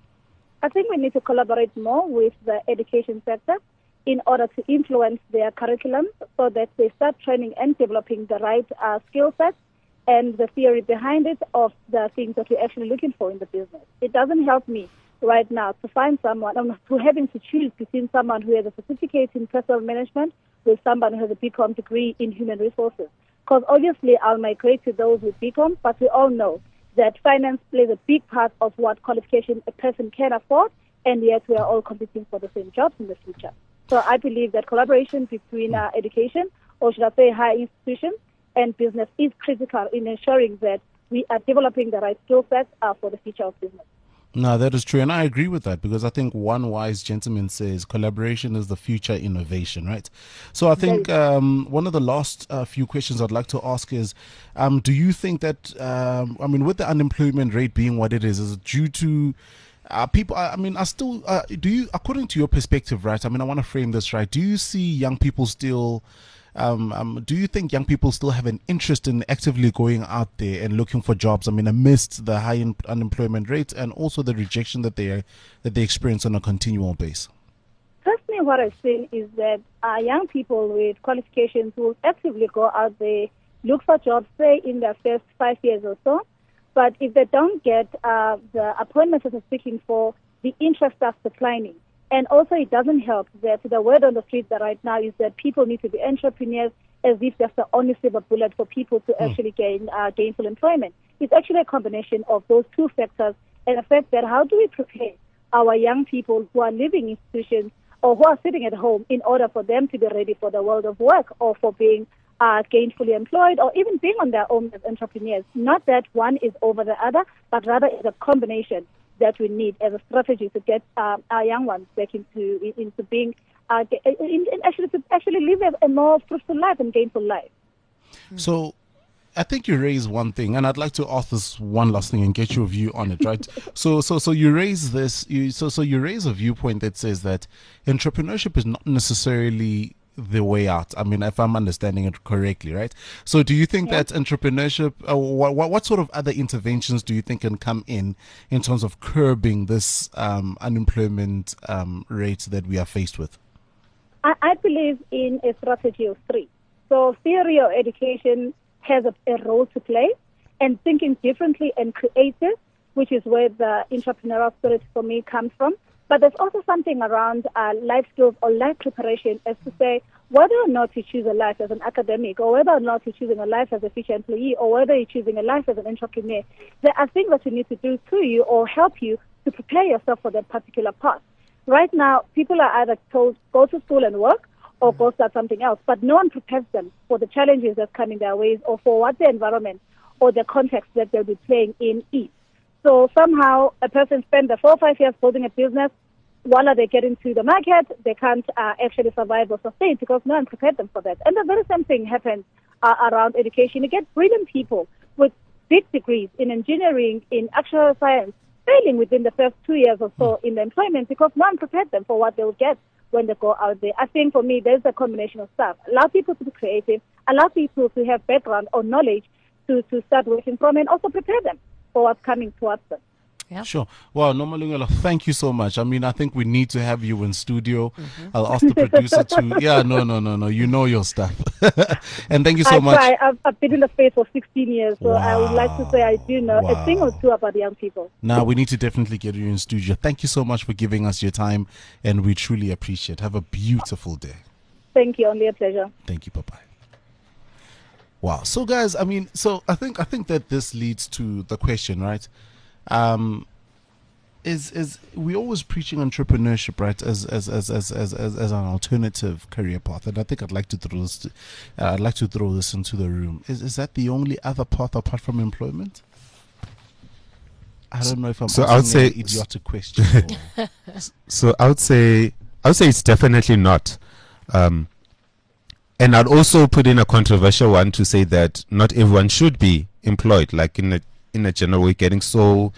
[SPEAKER 6] I think we need to collaborate more with the education sector in order to influence their curriculum so that they start training and developing the right uh, skill sets and the theory behind it of the things that we're actually looking for in the business. It doesn't help me right now to find someone, um, to having to choose between someone who has a certificate in personal management with someone who has a B Com degree in human resources. Because obviously I'll migrate to those with B Com, but we all know that finance plays a big part of what qualification a person can afford, and yet we are all competing for the same jobs in the future. So I believe that collaboration between uh, education, or should I say higher institutions, and business is critical in ensuring that we are developing the right skill sets uh, for the future of business.
[SPEAKER 2] No, that is true. And I agree with that because I think one wise gentleman says collaboration is the future innovation, right? So I think um, one of the last uh, few questions I'd like to ask is, um, do you think that, um, I mean, with the unemployment rate being what it is, is it due to uh, people, I, I mean, are still, uh, do you, according to your perspective, right? I mean, I want to frame this right. Do you see young people still Um, um, do you think young people still have an interest in actively going out there and looking for jobs? I mean, amidst the high un- unemployment rate and also the rejection that they that they experience on a continual basis?
[SPEAKER 6] Personally, what I've seen is that uh, young people with qualifications will actively go out there, look for jobs, say, in their first five years or so. But if they don't get uh, the appointments that they're seeking for, the interest starts declining. And also it doesn't help that the word on the street that right now is that people need to be entrepreneurs as if that's the only silver bullet for people to mm. actually gain uh, gainful employment. It's actually a combination of those two factors, and the fact that how do we prepare our young people who are living in institutions or who are sitting at home in order for them to be ready for the world of work or for being uh, gainfully employed or even being on their own as entrepreneurs. Not that one is over the other, but rather it's a combination that we need as a strategy to get uh, our young ones back into into being uh, in, in actually to actually live a, a more fruitful life and gainful life.
[SPEAKER 2] So, I think you raise one thing, and I'd like to ask this one last thing and get your view on it, right? so, so, so you raise this. You, so, so you raise a viewpoint that says that entrepreneurship is not necessarily the way out. I mean, if I'm understanding it correctly, right? So do you think yeah. that entrepreneurship, uh, what, what sort of other interventions do you think can come in in terms of curbing this um, unemployment um, rate that we are faced with?
[SPEAKER 6] I, I believe in a strategy of three. So theory or education has a, a role to play, and thinking differently and creative, which is where the entrepreneurial spirit for me comes from. But there's also something around uh, life skills or life preparation as to say whether or not you choose a life as an academic or whether or not you're choosing a life as a future employee or whether you're choosing a life as an entrepreneur, there are things that you need to do to you or help you to prepare yourself for that particular path. Right now, people are either told go to school and work or go start something else, but no one prepares them for the challenges that's coming their ways or for what the environment or the context that they'll be playing in is. So somehow a person spends the four or five years building a business. While they get into the market, they can't uh, actually survive or sustain because no one prepared them for that. And the very same thing happens uh, around education. You get brilliant people with big degrees in engineering, in actual science, failing within the first two years or so in the employment because no one prepared them for what they'll get when they go out there. I think for me, there's a combination of stuff. Allow people to be creative, allow people to have background or knowledge to, to start working from, and also prepare them for what's coming towards them.
[SPEAKER 3] Yeah.
[SPEAKER 2] Sure. Well, Nomalungelo, thank you so much. I mean, I think we need to have you in studio. Mm-hmm. I'll ask the producer to. Yeah, no, no, no, no. You know your stuff. And thank you so
[SPEAKER 6] I
[SPEAKER 2] much.
[SPEAKER 6] Try. I've, I've been in the space for sixteen years, so
[SPEAKER 2] wow.
[SPEAKER 6] I would like to say I do know
[SPEAKER 2] wow.
[SPEAKER 6] a thing or two about young people.
[SPEAKER 2] Now, we need to definitely get you in studio. Thank you so much for giving us your time, and we truly appreciate it. Have a beautiful day.
[SPEAKER 6] Thank you. Only a pleasure.
[SPEAKER 2] Thank you. Bye-bye. Wow. So, guys, I mean, so I think I think that this leads to the question, right? Um, is is we always preaching entrepreneurship, right, as as as as as as, as an alternative career path, and I think I'd like to throw this, to, uh, I'd like to throw this into the room. Is is that the only other path apart from employment? I don't know if I'm
[SPEAKER 4] so
[SPEAKER 2] asking
[SPEAKER 4] I would say
[SPEAKER 2] an idiotic question. Or
[SPEAKER 4] so I would say I would say it's definitely not. Um, and I'd also put in a controversial one to say that not everyone should be employed. Like in a in a general way, getting so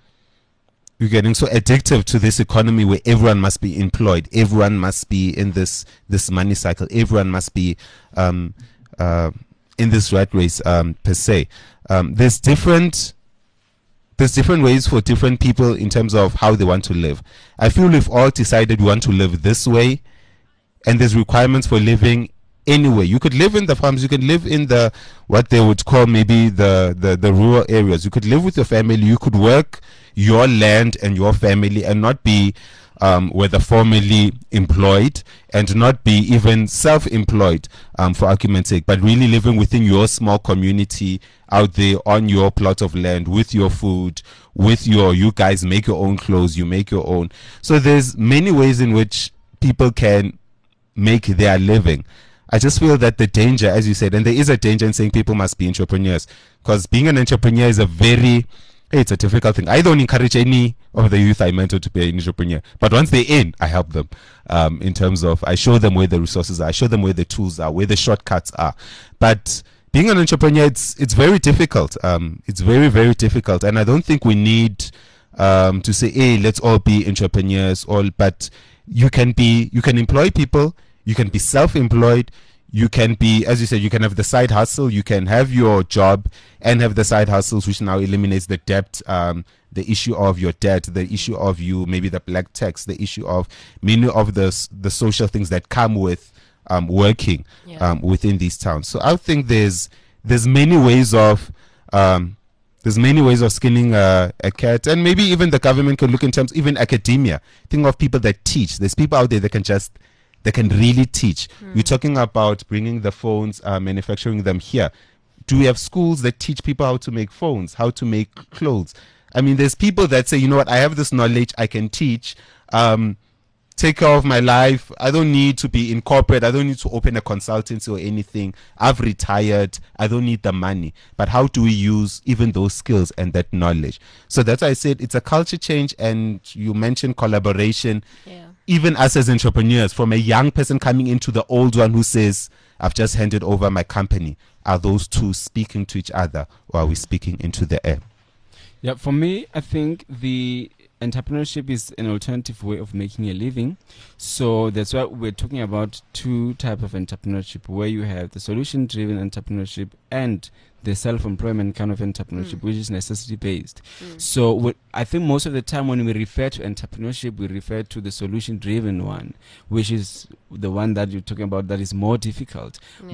[SPEAKER 4] you're getting so addictive to this economy where everyone must be employed, everyone must be in this this money cycle, everyone must be um, uh, in this rat race um, per se. Um, there's different. There's different ways for different people in terms of how they want to live. I feel we've all decided we want to live this way, and there's requirements for living anyway. You could live in the farms, you could live in the what they would call maybe the, the, the rural areas. You could live with your family, you could work your land and your family and not be um, whether formally employed and not be even self-employed um, for argument's sake, but really living within your small community out there on your plot of land with your food, with your, you guys make your own clothes, you make your own. So there's many ways in which people can make their living. I just feel that the danger, as you said, and there is a danger in saying people must be entrepreneurs, because being an entrepreneur is a very, it's a difficult thing. I don't encourage any of the youth I mentor to be an entrepreneur, but once they're in, I help them um, in terms of, I show them where the resources are, I show them where the tools are, where the shortcuts are. But being an entrepreneur, it's it's very difficult. Um, it's very, very difficult. And I don't think we need um, to say, hey, let's all be entrepreneurs, all, but you can be, you can employ people, you can be self-employed, you can be, as you said, you can have the side hustle, you can have your job and have the side hustles, which now eliminates the debt, um, the issue of your debt, the issue of you, maybe the black tax, the issue of many of the, the social things that come with um, working
[SPEAKER 3] Yeah.
[SPEAKER 4] um, within these towns. So I think there's there's many ways of um, there's many ways of skinning a, a cat, and maybe even the government can look in terms, even academia. Think of people that teach. There's people out there that can just They can really teach. Mm. We're talking about bringing the phones, uh, manufacturing them here. Do we have schools that teach people how to make phones, how to make clothes? I mean, there's people that say, you know what, I have this knowledge, I can teach, um, take care of my life. I don't need to be in corporate. I don't need to open a consultancy or anything. I've retired. I don't need the money. But how do we use even those skills and that knowledge? So that's why I said it's a culture change, and you mentioned collaboration.
[SPEAKER 3] Yeah.
[SPEAKER 4] Even us as entrepreneurs, from a young person coming into the old one who says, I've just handed over my company, are those two speaking to each other, or are we speaking into the air?
[SPEAKER 5] Yeah, for me, I think the entrepreneurship is an alternative way of making a living. So that's why we're talking about two types of entrepreneurship, where you have the solution-driven entrepreneurship and the self-employment kind of entrepreneurship, mm. which is necessity-based. Mm. So what, I think most of the time when we refer to entrepreneurship, we refer to the solution-driven one, which is the one that you're talking about that is more difficult.
[SPEAKER 3] Yeah.
[SPEAKER 5] But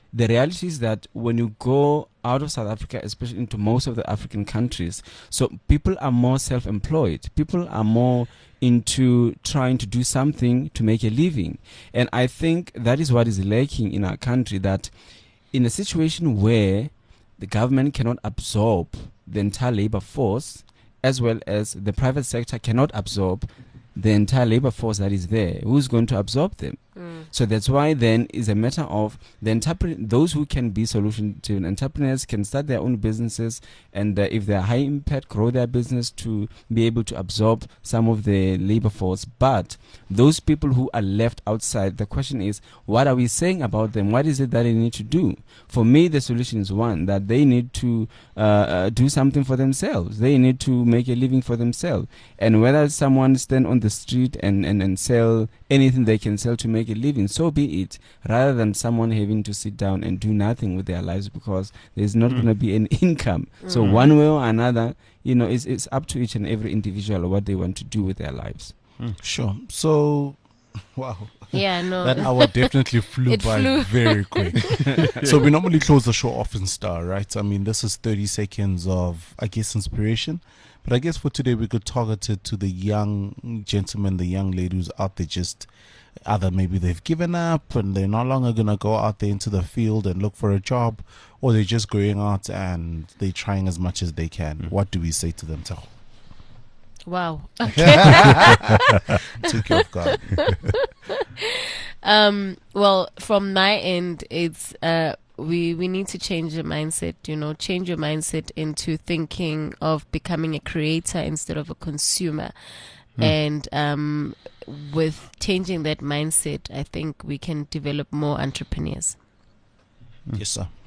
[SPEAKER 5] the reality is that when you go out of South Africa, especially into most of the African countries, so people are more self-employed. People are more into trying to do something to make a living. And I think that is what is lacking in our country, that in a situation where the government cannot absorb the entire labor force, as well as the private sector cannot absorb the entire labor force that is there, who's going to absorb them? Mm. So that's why then is a matter of the entrepreneur, those who can be solution to entrepreneurs can start their own businesses, and uh, if they're high impact, grow their business to be able to absorb some of the labor force. But those people who are left outside, the question is, what are we saying about them? What is it that they need to do? For me, the solution is one, that they need to uh, uh, do something for themselves. They need to make a living for themselves. And whether someone stand on the street and, and, and sell anything they can sell to make a living, so be it, rather than someone having to sit down and do nothing with their lives because there's not mm. going to be an income. Mm. So one way or another, you know, it's, it's up to each and every individual what they want to do with their lives.
[SPEAKER 2] Mm. Sure. So, wow.
[SPEAKER 3] Yeah, no.
[SPEAKER 2] That hour definitely flew
[SPEAKER 3] It
[SPEAKER 2] by
[SPEAKER 3] flew.
[SPEAKER 2] very quick. So we normally close the show off in style, right? I mean, this is thirty seconds of, I guess, inspiration. But I guess for today, we could target it to the young gentleman, the young lady who's out there just either maybe they've given up and they're no longer going to go out there into the field and look for a job, or they're just going out and they're trying as much as they can. Mm. What do we say to them, Tao?
[SPEAKER 3] Wow. Okay.
[SPEAKER 2] Took you off guard.
[SPEAKER 3] um, well, from my end, it's uh, we we need to change the mindset. You know, change your mindset into thinking of becoming a creator instead of a consumer. Mm. And um, with changing that mindset, I think we can develop more entrepreneurs.
[SPEAKER 2] Mm. Yes, sir.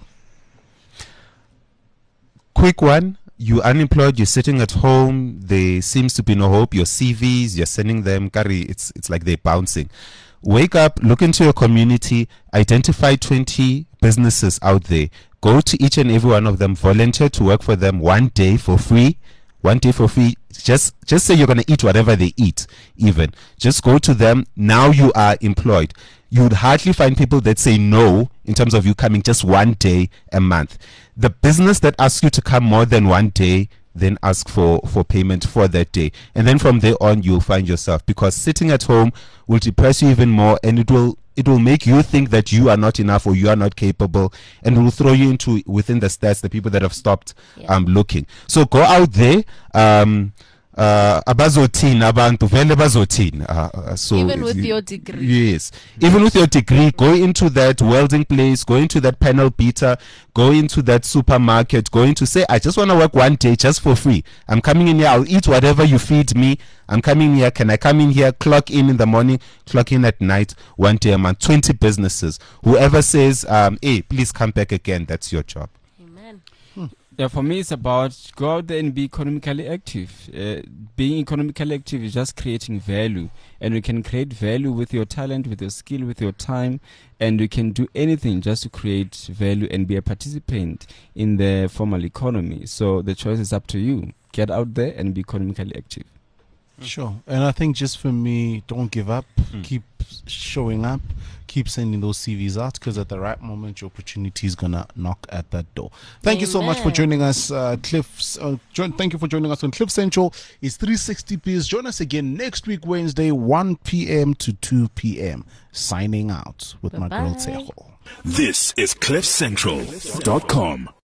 [SPEAKER 4] Quick one. You're unemployed, you're sitting at home, there seems to be no hope, your C Vs, you're sending them, Kari, it's it's like they're bouncing. Wake up, look into your community, identify twenty businesses out there, go to each and every one of them, volunteer to work for them one day for free, one day for free. Just just say you're going to eat whatever they eat, even. Just go to them, now you are employed. You would hardly find people that say no in terms of you coming just one day a month. The business that asks you to come more than one day, then ask for, for payment for that day. And then from there on, you'll find yourself. Because sitting at home will depress you even more, and it will it will make you think that you are not enough or you are not capable, and it will throw you into within the stats, the people that have stopped yeah. um, looking. So go out there. Um, Uh, abazothini abantu vele bazothini uh, so
[SPEAKER 3] even with your degree,
[SPEAKER 4] yes, even with your degree, go into that welding place, go into that panel beater, go into that supermarket, go into say I just want to work one day just for free. I'm coming in here, I'll eat whatever you feed me. I'm coming here, can I come in here, clock in in the morning, clock in at night, one day a month. Twenty businesses. Whoever says um hey, please come back again, that's your job.
[SPEAKER 3] Amen.
[SPEAKER 5] Yeah, for me, it's about go out there and be economically active. Uh, being economically active is just creating value. And you can create value with your talent, with your skill, with your time. And you can do anything just to create value and be a participant in the formal economy. So the choice is up to you. Get out there and be economically active.
[SPEAKER 2] Sure. And I think just for me, don't give up. Mm. Keep showing up. Keep sending those C Vs out, because at the right moment, your opportunity is going to knock at that door. Thank Amen. You so much for joining us, uh, Cliffs. Uh, join, thank you for joining us on Cliff Central. It's three sixty Biz. Join us again next week, Wednesday, one p.m. to two p.m. Signing out with Bye-bye. My girl, Tejo.
[SPEAKER 1] This is cliff central dot com.